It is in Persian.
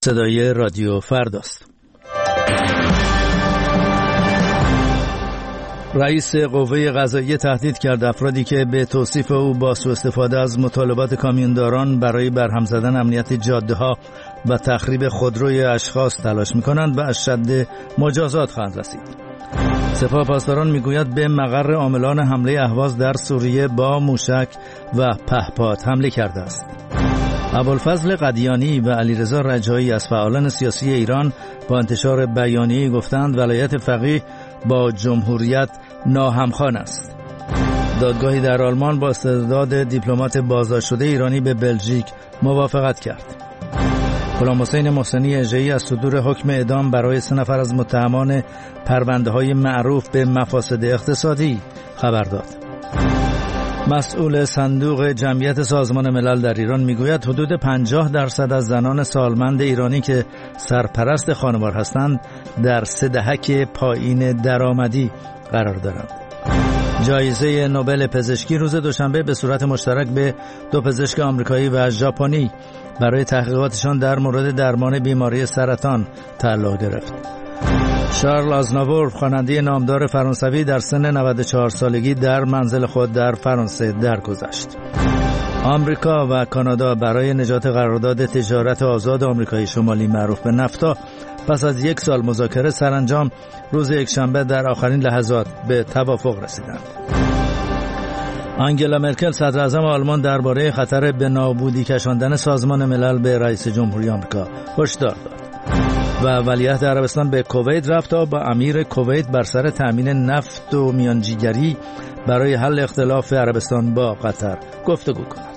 صدای رادیو فرداست. رئیس قوه قضاییه تهدید کرد افرادی که به توصیف او با سوء استفاده از مطالبات کامیونداران برای برهم زدن امنیت جاده‌ها و تخریب خودروی اشخاص تلاش می‌کنند و اشد مجازات خواهند رسید. سپاه پاسداران میگوید به مقر عاملان حمله اهواز در سوریه با موشک و پهپاد حمله کرده است. ابوالفضل قدیانی و علیرضا رجایی از فعالان سیاسی ایران با انتشار بیانیه‌ای گفتند ولایت فقیه با جمهوریت ناهمخوان است. دادگاهی در آلمان با استرداد دیپلمات بازداشت شده ایرانی به بلژیک موافقت کرد. غلام حسین محسنی اژه‌ای از صدور حکم اعدام برای 3 نفر از متهمان پرونده‌های معروف به مفاسد اقتصادی خبر داد. مسئول صندوق جمعیت سازمان ملل در ایران میگوید حدود 50% از زنان سالمند ایرانی که سرپرست خانوار هستند در 3 دهک پایین درآمدی قرار دارند. جایزه نوبل پزشکی روز دوشنبه به صورت مشترک به 2 پزشک آمریکایی و ژاپنی برای تحقیقاتشان در مورد درمان بیماری سرطان تعلق گرفت. شارل آزناور خواننده نامدار فرانسوی در سن 94 سالگی در منزل خود در فرانسه درگذشت. آمریکا و کانادا برای نجات قرارداد تجارت آزاد آمریکای شمالی معروف به نفتا پس از 1 سال مذاکره سرانجام روز یکشنبه در آخرین لحظات به توافق رسیدند. آنگلا مرکل صدراعظم آلمان درباره خطر به نابودی کشاندن سازمان ملل به رئیس جمهوری آمریکا هشدار داد. و ولیعهد عربستان به کویت رفت تا با امیر کویت بر سر تامین نفت و میانجیگری برای حل اختلاف عربستان با قطر گفتگو کند.